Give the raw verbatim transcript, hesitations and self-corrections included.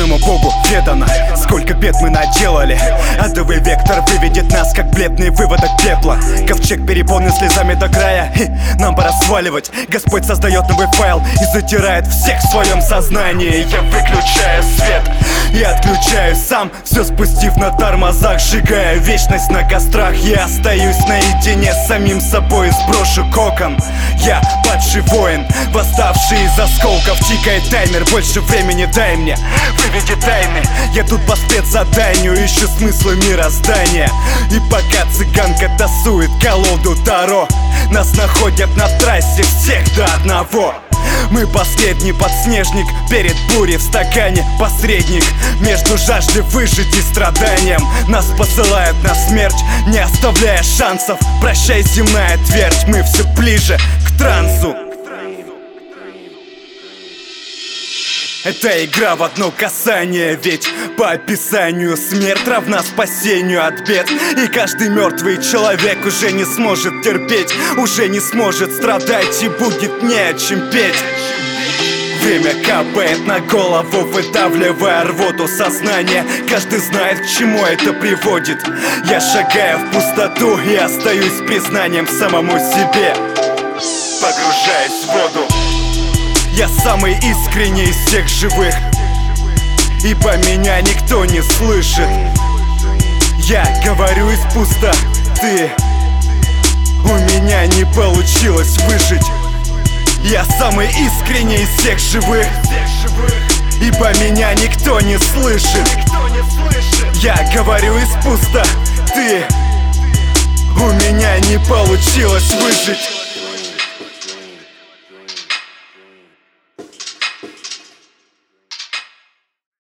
Одному Богу ведано, сколько бед мы наделали. Адовый вектор выведет нас, как бледный выводок пепла. Ковчег переполнен слезами до края, и нам пора сваливать. Господь создает новый файл и затирает всех в своем сознании. Я выключаю свет и отключаю сам, все спустив на тормозах, сжигая вечность на кострах. Я остаюсь наедине с самим собой, сброшу кокон. Я падший воин, восставший из осколков. Тикает таймер, больше времени дай мне, выведи тайны. Я тут по спецзаданию, ищу смыслы мироздания. И пока цыганка тасует колоду Таро, нас находят на трассе всех до одного. Мы последний подснежник перед бурей в стакане. Посредник между жаждой выжить и страданием. Нас посылают на смерть, не оставляя шансов. Прощай, земная твердь, мы все ближе к трансу. Это игра в одно касание, ведь по описанию смерть равна спасению от бед. И каждый мертвый человек уже не сможет терпеть, уже не сможет страдать и будет не о чем петь. Время капает на голову, выдавливая рвоту сознания. Каждый знает, к чему это приводит. Я шагаю в пустоту и остаюсь признанием самому себе. Погружаясь в воду, я самый искренний из всех живых, ибо меня никто не слышит. Я говорю из пустоты, у меня не получилось выжить. Я самый искренний из всех живых, ибо меня никто не слышит. Я говорю из пустоты, у меня не получилось выжить.